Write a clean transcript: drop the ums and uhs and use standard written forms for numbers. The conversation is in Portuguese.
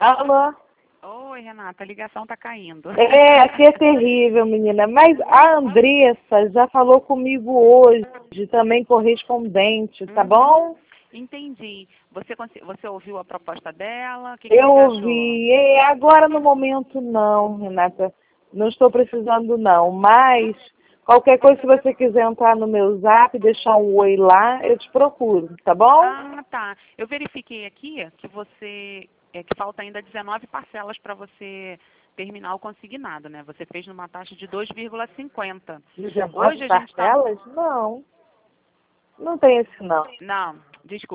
Alô? Oi, Renata, a ligação tá caindo. Aqui é terrível, menina. Mas a Andressa já falou comigo hoje, também correspondente, tá bom? Entendi. Você ouviu a proposta dela? O que Eu você achou? ouvi. Agora no momento não, Renata. Não estou precisando não, mas qualquer coisa, se você quiser entrar no meu zap, deixar um oi lá, eu te procuro, tá bom? Ah, tá. Eu verifiquei aqui que que falta ainda 19 parcelas para você terminar o consignado, né? Você fez numa taxa de 2,50. 19 Hoje a gente está... parcelas? Não. Não tem esse não. Não, desculpa.